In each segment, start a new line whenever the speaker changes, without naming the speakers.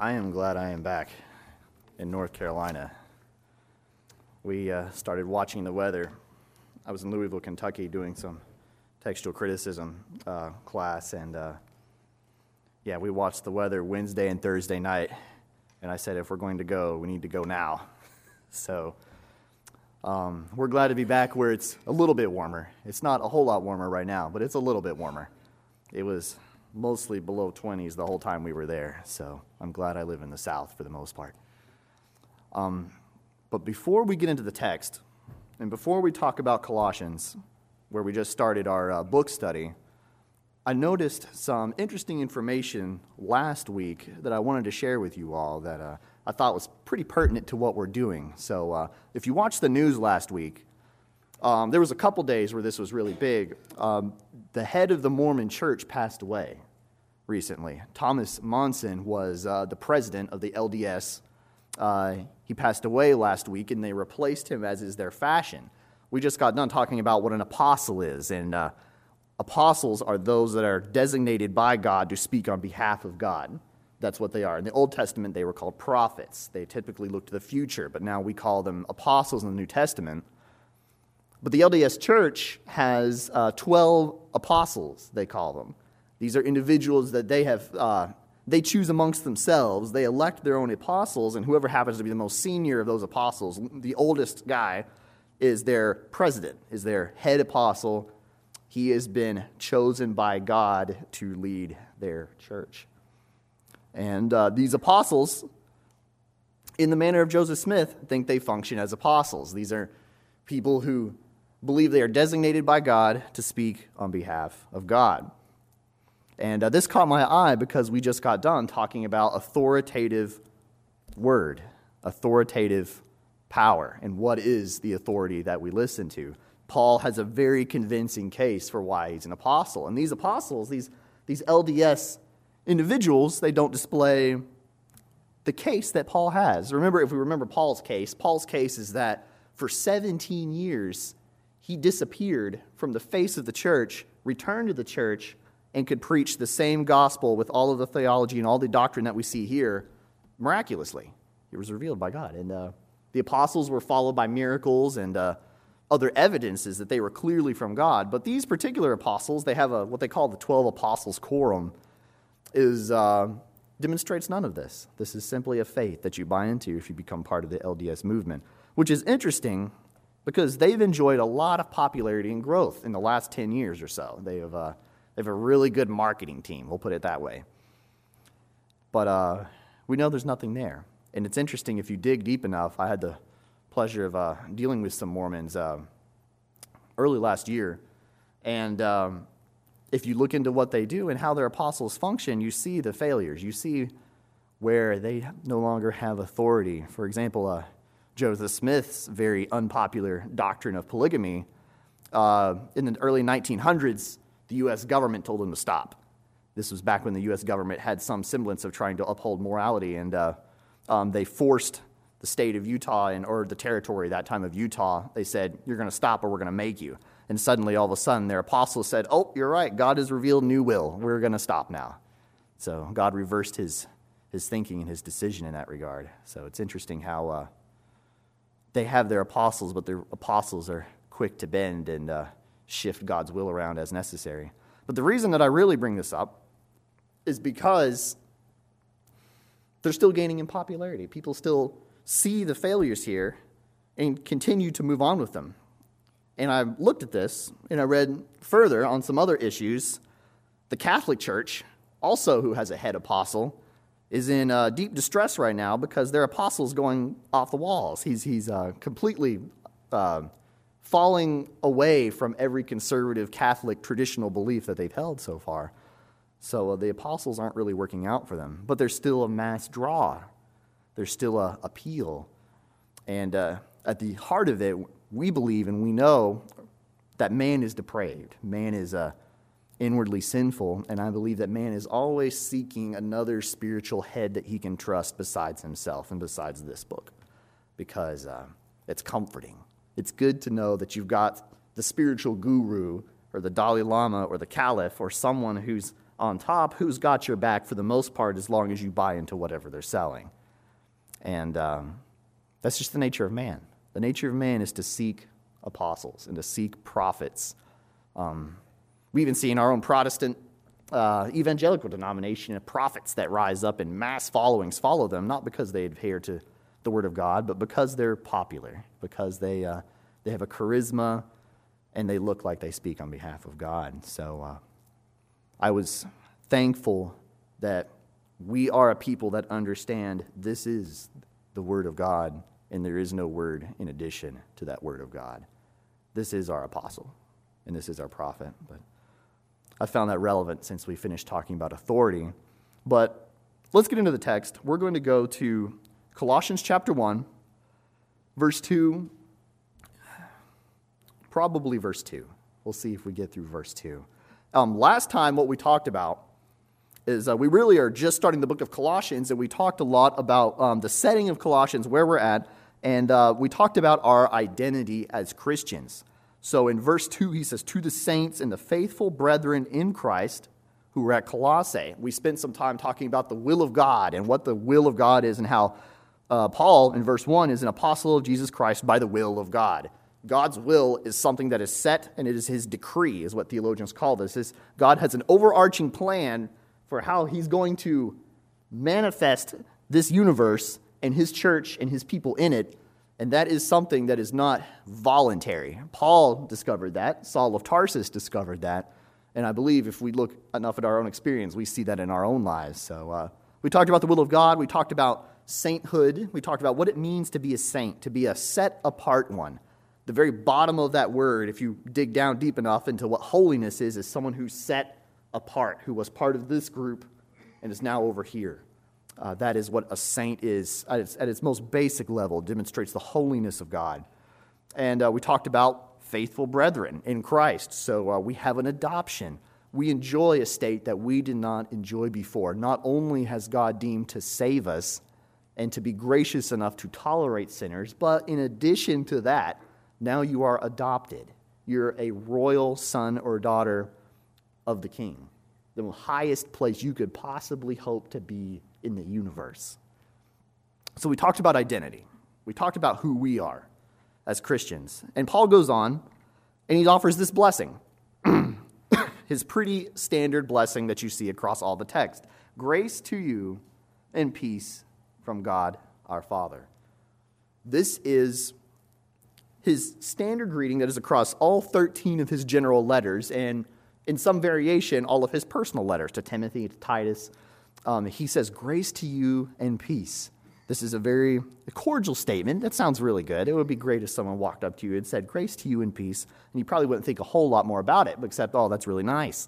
I am glad I am back in North Carolina. We started watching the weather. I was in Louisville, Kentucky doing some textual criticism class, and we watched the weather Wednesday and Thursday night, and I said if we're going to go, we need to go now. So we're glad to be back where it's a little bit warmer. It's not a whole lot warmer right now, but it's a little bit warmer. It was mostly below 20s the whole time we were there, so I'm glad I live in the South for the most part. But before we get into the text, and before we talk about Colossians, where we just started our book study, I noticed some interesting information last week that I wanted to share with you all that I thought was pretty pertinent to what we're doing. So if you watched the news last week, there was a couple days where this was really big. The head of the Mormon Church passed away recently. Thomas Monson was the president of the LDS. He passed away last week, and they replaced him as is their fashion. We just got done talking about what an apostle is, and apostles are those that are designated by God to speak on behalf of God. That's what they are. In the Old Testament, they were called prophets. They typically looked to the future, but now we call them apostles in the New Testament. But the LDS Church has 12 apostles, they call them. These are individuals that they choose amongst themselves. They elect their own apostles, and whoever happens to be the most senior of those apostles, the oldest guy, is their president, is their head apostle. He has been chosen by God to lead their church. And these apostles, in the manner of Joseph Smith, think they function as apostles. These are people who believe they are designated by God to speak on behalf of God. And this caught my eye because we just got done talking about authoritative word, authoritative power, and what is the authority that we listen to. Paul has a very convincing case for why he's an apostle. And these apostles, these LDS individuals, they don't display the case that Paul has. If we remember Paul's case is that for 17 years, he disappeared from the face of the church, returned to the church, and could preach the same gospel with all of the theology and all the doctrine that we see here miraculously. It was revealed by God. And the apostles were followed by miracles and other evidences that they were clearly from God. But these particular apostles, they have what they call the 12 Apostles' Quorum, demonstrates none of this. This is simply a faith that you buy into if you become part of the LDS movement, which is interesting because they've enjoyed a lot of popularity and growth in the last 10 years or so. They have a really good marketing team, we'll put it that way. But we know there's nothing there. And it's interesting, if you dig deep enough, I had the pleasure of dealing with some Mormons early last year. And if you look into what they do and how their apostles function, you see the failures. You see where they no longer have authority. For example, Joseph Smith's very unpopular doctrine of polygamy, in the early 1900s, the U.S. government told him to stop. This was back when the U.S. government had some semblance of trying to uphold morality, and they forced the state of Utah, or the territory that time of Utah. They said, you're going to stop or we're going to make you. And suddenly, all of a sudden, their apostles said, oh, you're right, God has revealed new will. We're going to stop now. So God reversed his thinking and his decision in that regard. So it's interesting how they have their apostles, but their apostles are quick to bend and shift God's will around as necessary. But the reason that I really bring this up is because they're still gaining in popularity. People still see the failures here and continue to move on with them. And I looked at this, and I read further on some other issues. The Catholic Church, also who has a head apostle, is in deep distress right now because their apostle's going off the walls. He's completely falling away from every conservative Catholic traditional belief that they've held so far. So the apostles aren't really working out for them. But there's still a mass draw. There's still a appeal. And at the heart of it, we believe and we know that man is depraved. Man is inwardly sinful, and I believe that man is always seeking another spiritual head that he can trust besides himself and besides this book, because it's comforting. It's good to know that you've got the spiritual guru or the Dalai Lama or the Caliph or someone who's on top, who's got your back for the most part as long as you buy into whatever they're selling. And that's just the nature of man. The nature of man is to seek apostles and to seek prophets. We even see in our own Protestant evangelical denomination prophets that rise up and mass followings follow them, not because they adhere to the Word of God, but because they're popular, because they have a charisma and they look like they speak on behalf of God. So I was thankful that we are a people that understand this is the Word of God, and there is no word in addition to that Word of God. This is our apostle, and this is our prophet. But I found that relevant since we finished talking about authority. But let's get into the text. We're going to go to Colossians chapter 1, verse 2, probably verse 2. We'll see if we get through verse 2. Last time what we talked about is we really are just starting the book of Colossians, and we talked a lot about the setting of Colossians, where we're at, and we talked about our identity as Christians. So in verse 2, he says, "To the saints and the faithful brethren in Christ who were at Colossae." We spent some time talking about the will of God and what the will of God is, and how Paul, in verse 1, is an apostle of Jesus Christ by the will of God. God's will is something that is set, and it is his decree, is what theologians call this. God has an overarching plan for how he's going to manifest this universe and his church and his people in it, and that is something that is not voluntary. Paul discovered that. Saul of Tarsus discovered that. And I believe if we look enough at our own experience, we see that in our own lives. So we talked about the will of God. We talked about sainthood. We talked about what it means to be a saint, to be a set-apart one. The very bottom of that word, if you dig down deep enough into what holiness is someone who's set apart, who was part of this group and is now over here. That is what a saint is. At its most basic level, it demonstrates the holiness of God. And we talked about faithful brethren in Christ. So we have an adoption. We enjoy a state that we did not enjoy before. Not only has God deemed to save us and to be gracious enough to tolerate sinners, but in addition to that, now you are adopted. You're a royal son or daughter of the King, the highest place you could possibly hope to be in the universe. So we talked about identity. We talked about who we are as Christians. And Paul goes on, and he offers this blessing. His pretty standard blessing that you see across all the text. Grace to you and peace from God our Father. This is his standard greeting that is across all 13 of his general letters, and in some variation, all of his personal letters to Timothy, to Titus. He says, grace to you and peace. This is a very cordial statement. That sounds really good. It would be great if someone walked up to you and said, grace to you and peace, and you probably wouldn't think a whole lot more about it, except, oh, that's really nice.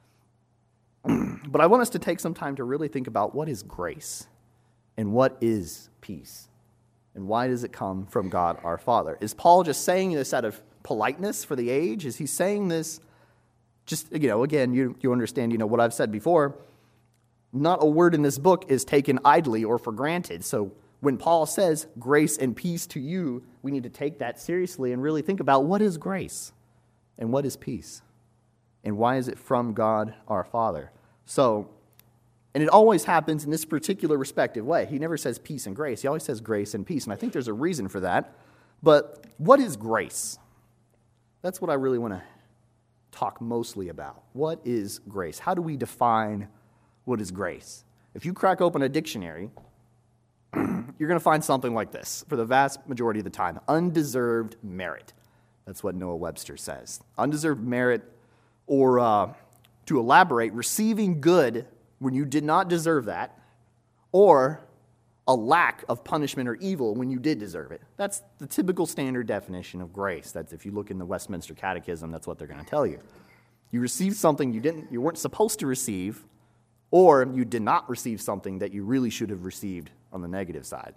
But I want us to take some time to really think about what is grace and what is peace. And why does it come from God our Father? Is Paul just saying this out of politeness for the age? Is he saying this just, again, you understand, what I've said before. Not a word in this book is taken idly or for granted. So when Paul says grace and peace to you, we need to take that seriously and really think about what is grace and what is peace and why is it from God our Father. So, and it always happens in this particular respective way. He never says peace and grace. He always says grace and peace. And I think there's a reason for that. But what is grace? That's what I really want to talk mostly about. What is grace? How do we define what is grace? If you crack open a dictionary, you're going to find something like this for the vast majority of the time. Undeserved merit. That's what Noah Webster says. Undeserved merit, or to elaborate, receiving good when you did not deserve that, or a lack of punishment or evil when you did deserve it. That's the typical standard definition of grace. That's if you look in the Westminster Catechism, that's what they're going to tell you. You received something you weren't supposed to receive, or you did not receive something that you really should have received on the negative side.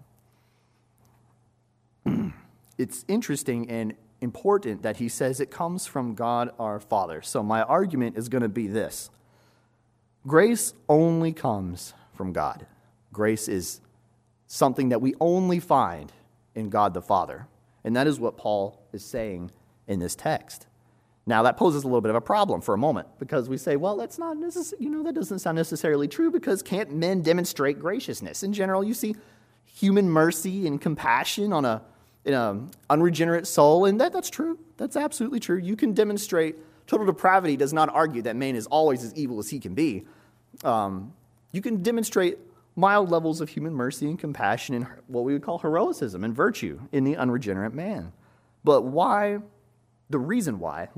It's interesting and important that he says it comes from God our Father. So my argument is going to be this. Grace only comes from God. Grace is something that we only find in God the Father. And that is what Paul is saying in this text. Now, that poses a little bit of a problem for a moment because we say, well, that's not that doesn't sound necessarily true because can't men demonstrate graciousness? In general, you see human mercy and compassion in an unregenerate soul, and that's true. That's absolutely true. You can demonstrate total depravity does not argue that man is always as evil as he can be. You can demonstrate mild levels of human mercy and compassion and what we would call heroism and virtue in the unregenerate man. But why? The reason why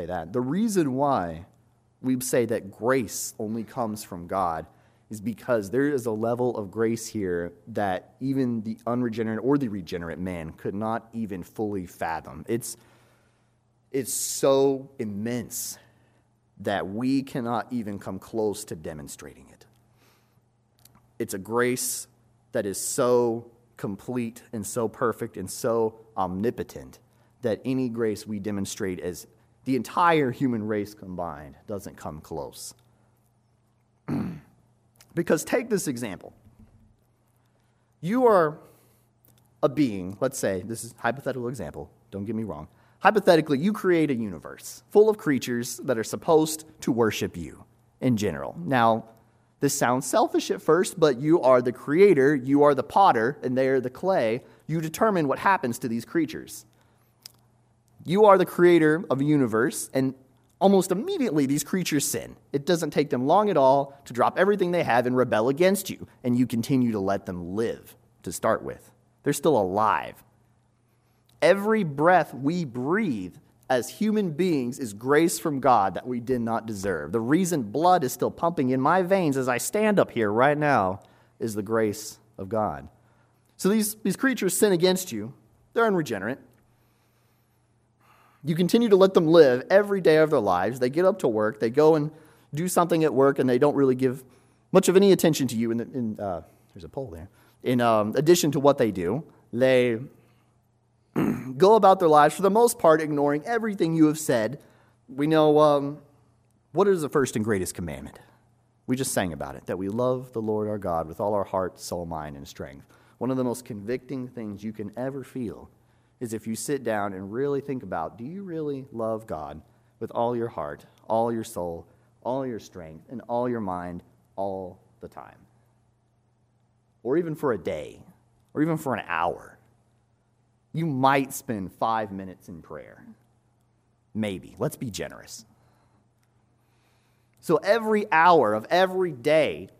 we say that grace only comes from God is because there is a level of grace here that even the unregenerate or the regenerate man could not even fully fathom. It's so immense that we cannot even come close to demonstrating it. It's a grace that is so complete and so perfect and so omnipotent that any grace we demonstrate as the entire human race combined doesn't come close. Because take this example. You are a being, let's say, this is a hypothetical example, don't get me wrong. Hypothetically, you create a universe full of creatures that are supposed to worship you in general. Now, this sounds selfish at first, but you are the creator, you are the potter, and they are the clay. You determine what happens to these creatures. You are the creator of a universe, and almost immediately these creatures sin. It doesn't take them long at all to drop everything they have and rebel against you, and you continue to let them live to start with. They're still alive. Every breath we breathe as human beings is grace from God that we did not deserve. The reason blood is still pumping in my veins as I stand up here right now is the grace of God. So these creatures sin against you. They're unregenerate. You continue to let them live every day of their lives. They get up to work. They go and do something at work, and they don't really give much of any attention to you. There's a poll there. In addition to what they do, they go about their lives, for the most part, ignoring everything you have said. We know what is the first and greatest commandment. We just sang about it, that we love the Lord our God with all our heart, soul, mind, and strength. One of the most convicting things you can ever feel is if you sit down and really think about, do you really love God with all your heart, all your soul, all your strength, and all your mind all the time? Or even for a day, or even for an hour. You might spend 5 minutes in prayer. Maybe. Let's be generous. So every hour of every day,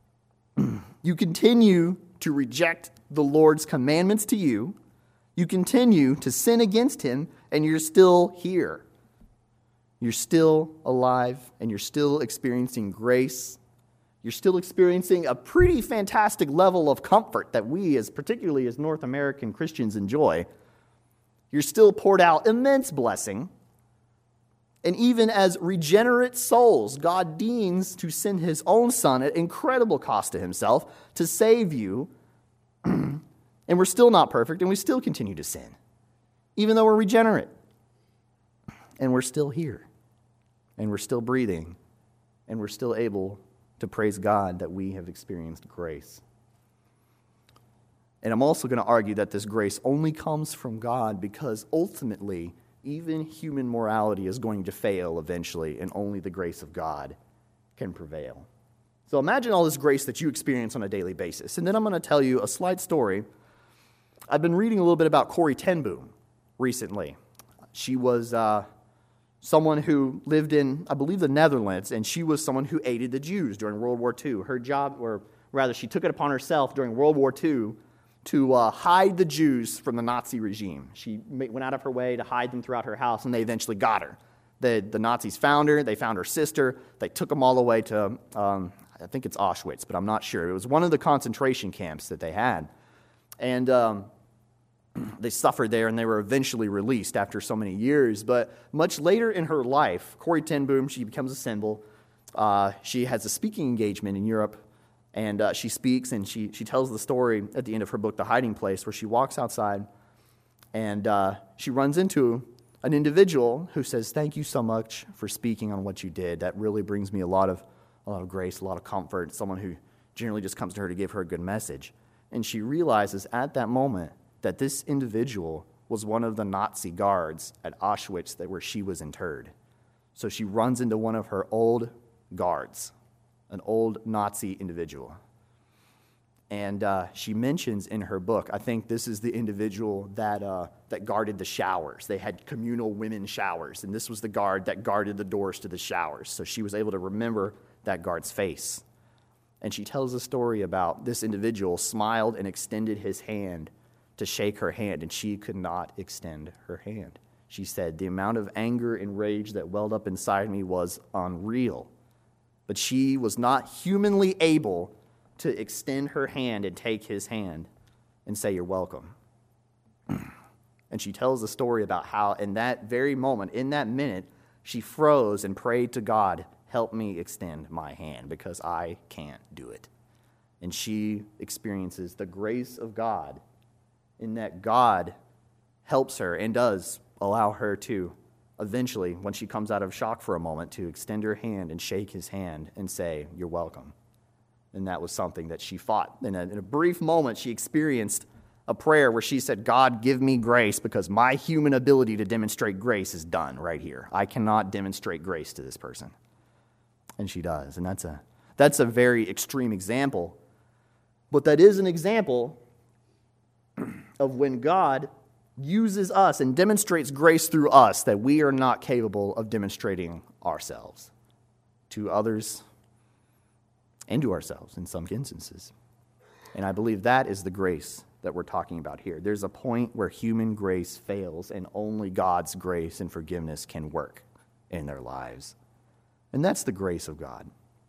you continue to reject the Lord's commandments to you. You continue to sin against him, and you're still here. You're still alive, and you're still experiencing grace. You're still experiencing a pretty fantastic level of comfort that we, particularly as North American Christians, enjoy. You're still poured out immense blessing. And even as regenerate souls, God deigns to send his own Son at incredible cost to himself to save you. And we're still not perfect, and we still continue to sin, even though we're regenerate. And we're still here, and we're still breathing, and we're still able to praise God that we have experienced grace. And I'm also going to argue that this grace only comes from God because ultimately, even human morality is going to fail eventually, and only the grace of God can prevail. So imagine all this grace that you experience on a daily basis. And then I'm going to tell you a slight story. I've been reading a little bit about Corrie ten Boom recently. She was someone who lived in, I believe, the Netherlands, and she was someone who aided the Jews during World War II. Her job, or rather, she took it upon herself during World War II to hide the Jews from the Nazi regime. She went out of her way to hide them throughout her house, and they eventually got her. The Nazis found her. They found her sister. They took them all the way to, I think it's Auschwitz, but I'm not sure. It was one of the concentration camps that they had. And they suffered there, and they were eventually released after so many years. But much later in her life, Corrie ten Boom, she becomes a symbol. She has a speaking engagement in Europe, and she speaks, and she tells the story at the end of her book, The Hiding Place, where she walks outside, and she runs into an individual who says, "Thank you so much for speaking on what you did. That really brings me a lot of grace, a lot of comfort." Someone who generally just comes to her to give her a good message. And she realizes at that moment that this individual was one of the Nazi guards at Auschwitz where she was interred. So she runs into one of her old guards, an old Nazi individual. And she mentions in her book, I think this is the individual that guarded the showers. They had communal women showers, and this was the guard that guarded the doors to the showers. So she was able to remember that guard's face. And she tells a story about this individual smiled and extended his hand to shake her hand, and she could not extend her hand. She said, the amount of anger and rage that welled up inside me was unreal. But she was not humanly able to extend her hand and take his hand and say, you're welcome. And she tells the story about how in that very moment, in that minute, she froze and prayed to God, help me extend my hand because I can't do it. And she experiences the grace of God in that God helps her and does allow her to eventually, when she comes out of shock for a moment, to extend her hand and shake his hand and say, you're welcome. And that was something that she fought. In a brief moment, she experienced a prayer where she said, God, give me grace because my human ability to demonstrate grace is done right here. I cannot demonstrate grace to this person. And she does. And that's a very extreme example. But that is an example of when God uses us and demonstrates grace through us that we are not capable of demonstrating ourselves to others and to ourselves in some instances. And I believe that is the grace that we're talking about here. There's a point where human grace fails and only God's grace and forgiveness can work in their lives. And that's the grace of God.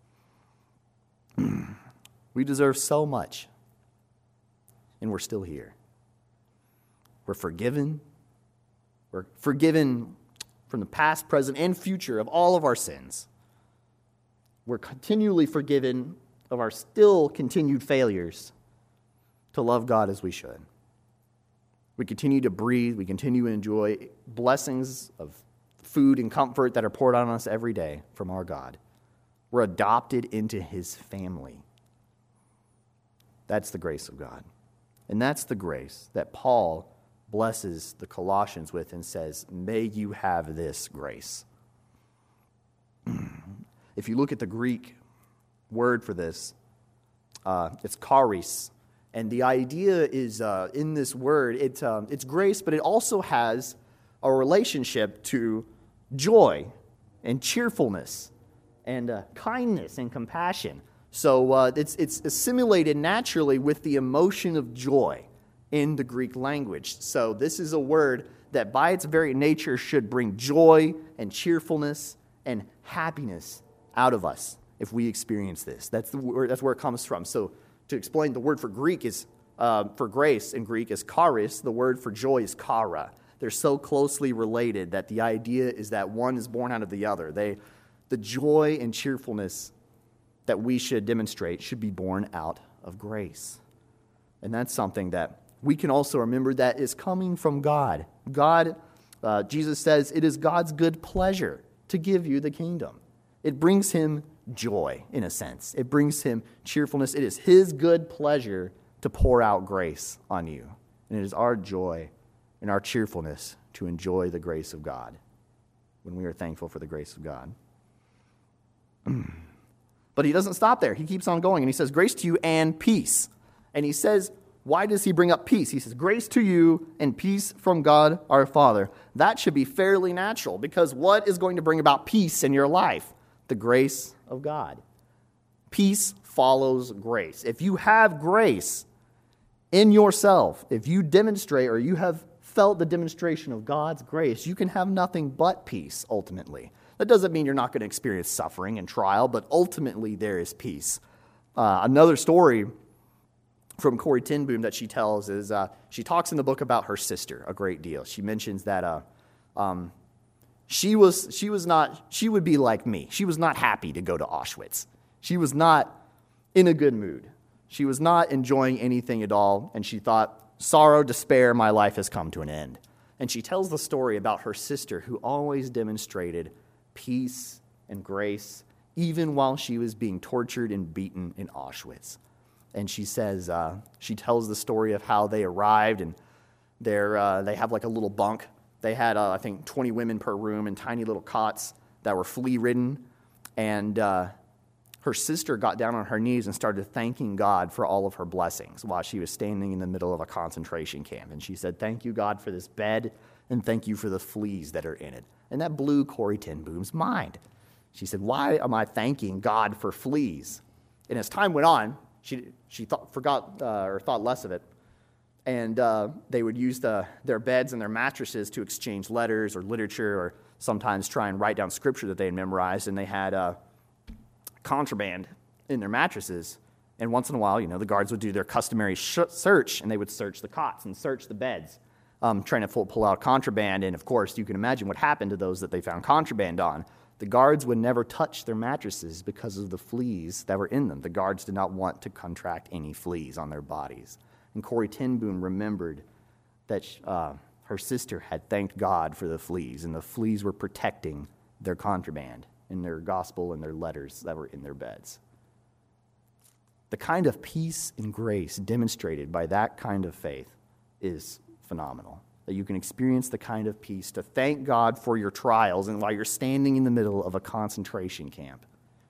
We deserve so much, and we're still here. We're forgiven. We're forgiven from the past, present, and future of all of our sins. We're continually forgiven of our still continued failures to love God as we should. We continue to breathe. We continue to enjoy blessings of food and comfort that are poured on us every day from our God. We're adopted into His family. That's the grace of God. And that's the grace that Paul blesses the Colossians with and says, may you have this grace. If you look at the Greek word for this, it's charis. And the idea is, in this word, it's grace, but it also has a relationship to joy and cheerfulness and kindness and compassion. So it's assimilated naturally with the emotion of joy in the Greek language. So this is a word that by its very nature should bring joy and cheerfulness and happiness out of us if we experience this. That's where it comes from. So to explain, the word for Greek is for grace in Greek is charis. The word for joy is chara. They're so closely related that the idea is that one is born out of the other. The joy and cheerfulness that we should demonstrate should be born out of grace. And that's something that we can also remember that is coming from God. God, Jesus says, it is God's good pleasure to give you the kingdom. It brings Him joy, in a sense. It brings Him cheerfulness. It is His good pleasure to pour out grace on you. And it is our joy and our cheerfulness to enjoy the grace of God when we are thankful for the grace of God. But He doesn't stop there. He keeps on going, and He says, grace to you and peace. And He says, why does He bring up peace? He says, grace to you and peace from God our Father. That should be fairly natural, because what is going to bring about peace in your life? The grace of God. Peace follows grace. If you have grace in yourself, if you demonstrate or you have felt the demonstration of God's grace, you can have nothing but peace ultimately. That doesn't mean you're not going to experience suffering and trial, but ultimately there is peace. Another story from Corrie ten Boom that she tells is she talks in the book about her sister a great deal. She mentions that she would be like me. She was not happy to go to Auschwitz. She was not in a good mood. She was not enjoying anything at all, and she thought, sorrow, despair, my life has come to an end. And she tells the story about her sister who always demonstrated peace and grace, even while she was being tortured and beaten in Auschwitz. And she says, she tells the story of how they arrived, and they have like a little bunk. They had, I think, 20 women per room and tiny little cots. that were flea-ridden, and her sister got down on her knees and started thanking God for all of her blessings while she was standing in the middle of a concentration camp. And she said, "Thank you, God, for this bed, and thank you for the fleas that are in it." And that blew Corrie ten Boom's mind. She said, "Why am I thanking God for fleas?" And as time went on, she thought less of it. And they would use their beds and their mattresses to exchange letters or literature, or sometimes try and write down scripture that they had memorized. And they had contraband in their mattresses. And once in a while, the guards would do their customary search, and they would search the cots and search the beds, trying to pull out contraband. And of course, you can imagine what happened to those that they found contraband on. The guards would never touch their mattresses because of the fleas that were in them. The guards did not want to contract any fleas on their bodies. And Corrie ten Boom remembered that her sister had thanked God for the fleas, and the fleas were protecting their contraband and their gospel and their letters that were in their beds. The kind of peace and grace demonstrated by that kind of faith is phenomenal. That you can experience the kind of peace to thank God for your trials and while you're standing in the middle of a concentration camp.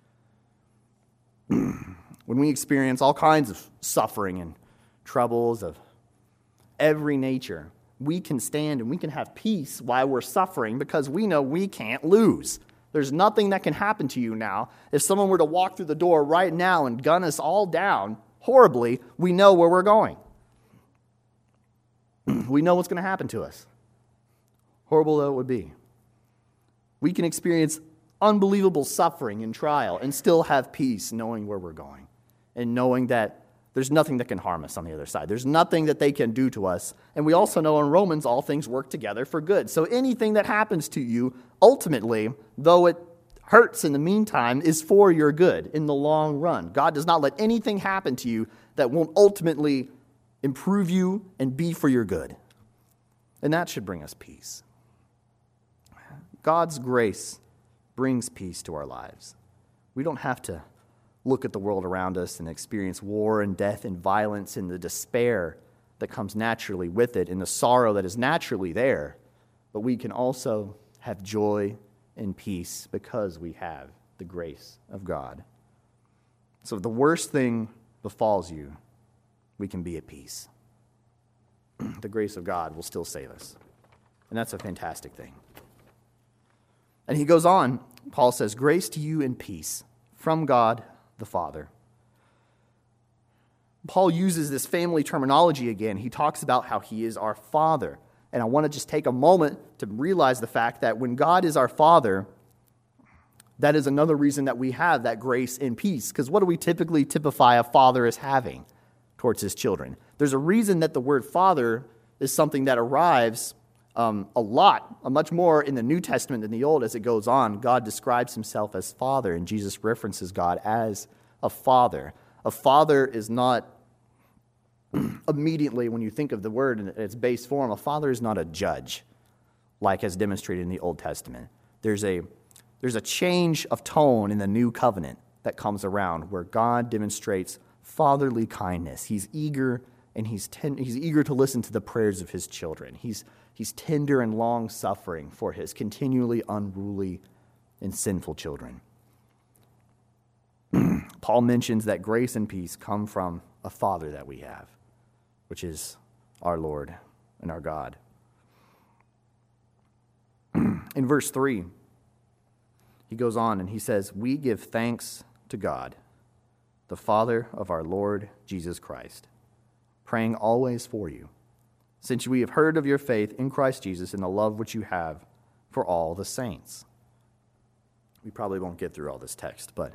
When we experience all kinds of suffering and troubles of every nature, we can stand and we can have peace while we're suffering because we know we can't lose. There's nothing that can happen to you now. If someone were to walk through the door right now and gun us all down horribly, we know where we're going. We know what's going to happen to us. Horrible though it would be. We can experience unbelievable suffering and trial and still have peace knowing where we're going and knowing that there's nothing that can harm us on the other side. There's nothing that they can do to us. And we also know in Romans, all things work together for good. So anything that happens to you, ultimately, though it hurts in the meantime, is for your good in the long run. God does not let anything happen to you that won't ultimately improve you and be for your good. And that should bring us peace. God's grace brings peace to our lives. We don't have to look at the world around us and experience war and death and violence and the despair that comes naturally with it and the sorrow that is naturally there. But we can also have joy and peace because we have the grace of God. So if the worst thing befalls you, we can be at peace. The grace of God will still save us. And that's a fantastic thing. And he goes on, Paul says, "Grace to you and peace from God the Father." Paul uses this family terminology again. He talks about how he is our Father. And I want to just take a moment to realize the fact that when God is our Father, that is another reason that we have that grace and peace. Because what do we typically typify a father as having towards his children? There's a reason that the word father is something that arrives much more in the New Testament than the Old as it goes on. God describes himself as Father, and Jesus references God as a father. A father is not, immediately when you think of the word in its base form, a father is not a judge, like as demonstrated in the Old Testament. There's a change of tone in the New Covenant that comes around where God demonstrates fatherly kindness. He's eager, and he's eager to listen to the prayers of his children. He's tender and long-suffering for his continually unruly and sinful children. Paul mentions that grace and peace come from a Father that we have, which is our Lord and our God. In verse 3, he goes on and he says, "We give thanks to God, the Father of our Lord Jesus Christ, praying always for you, since we have heard of your faith in Christ Jesus and the love which you have for all the saints." We probably won't get through all this text, but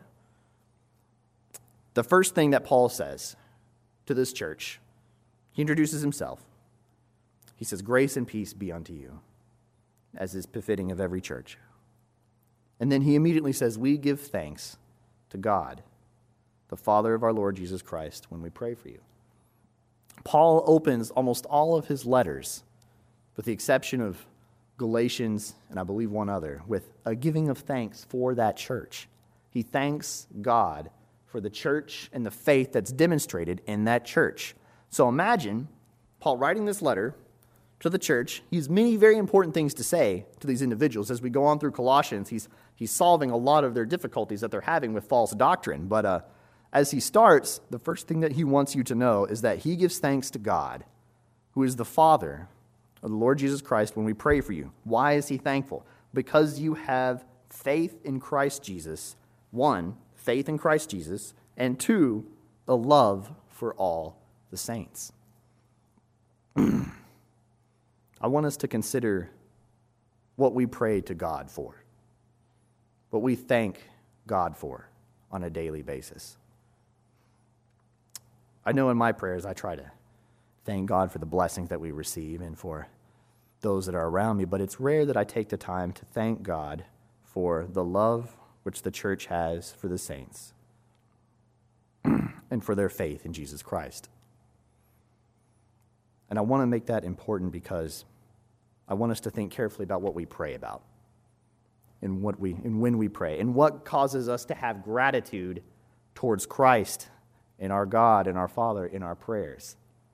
the first thing that Paul says to this church, he introduces himself. He says, "Grace and peace be unto you," as is befitting of every church. And then he immediately says, "We give thanks to God, the Father of our Lord Jesus Christ, when we pray for you." Paul opens almost all of his letters, with the exception of Galatians and I believe one other, with a giving of thanks for that church. He thanks God for the church and the faith that's demonstrated in that church. So imagine Paul writing this letter to the church. He has many very important things to say to these individuals. As we go on through Colossians, he's solving a lot of their difficulties that they're having with false doctrine. But as he starts, the first thing that he wants you to know is that he gives thanks to God, who is the Father of the Lord Jesus Christ, when we pray for you. Why is he thankful? Because you have faith in Christ Jesus. One, faith in Christ Jesus, and two, a love for all the saints. I want us to consider what we pray to God for, what we thank God for on a daily basis. I know in my prayers I try to thank God for the blessings that we receive and for those that are around me, but it's rare that I take the time to thank God for the love which the church has for the saints and for their faith in Jesus Christ. And I want to make that important because I want us to think carefully about what we pray about and when we pray and what causes us to have gratitude towards Christ and our God and our Father in our prayers.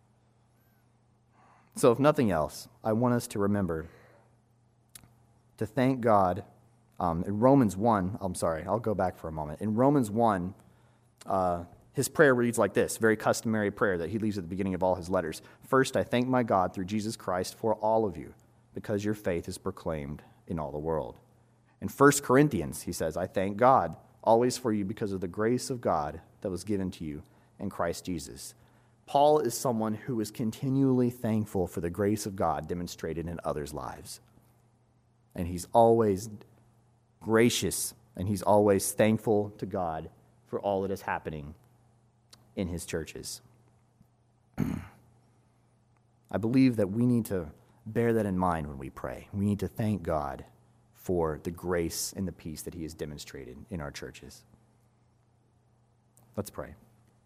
So if nothing else, I want us to remember to thank God. In Romans 1, I'll go back for a moment. In Romans 1, his prayer reads like this, very customary prayer that he leaves at the beginning of all his letters. First, I thank my God through Jesus Christ for all of you, because your faith is proclaimed in all the world. In 1 Corinthians, he says, I thank God always for you because of the grace of God that was given to you in Christ Jesus. Paul is someone who is continually thankful for the grace of God demonstrated in others' lives. And he's always gracious, and he's always thankful to God for all that is happening in his churches. I believe that we need to bear that in mind when we pray. We need to thank God for the grace and the peace that he has demonstrated in our churches. Let's pray.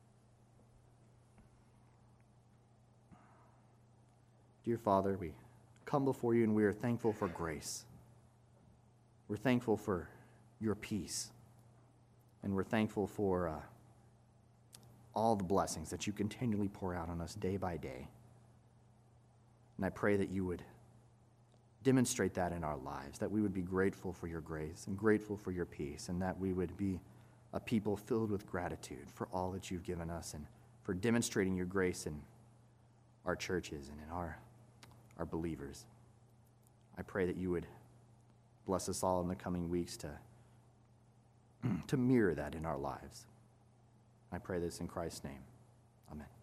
Dear Father, we come before you and we are thankful for grace. We're thankful for your peace. And we're thankful for all the blessings that you continually pour out on us day by day. And I pray that you would demonstrate that in our lives, that we would be grateful for your grace and grateful for your peace, and that we would be a people filled with gratitude for all that you've given us and for demonstrating your grace in our churches and in our believers. I pray that you would bless us all in the coming weeks to mirror that in our lives. I pray this in Christ's name. Amen.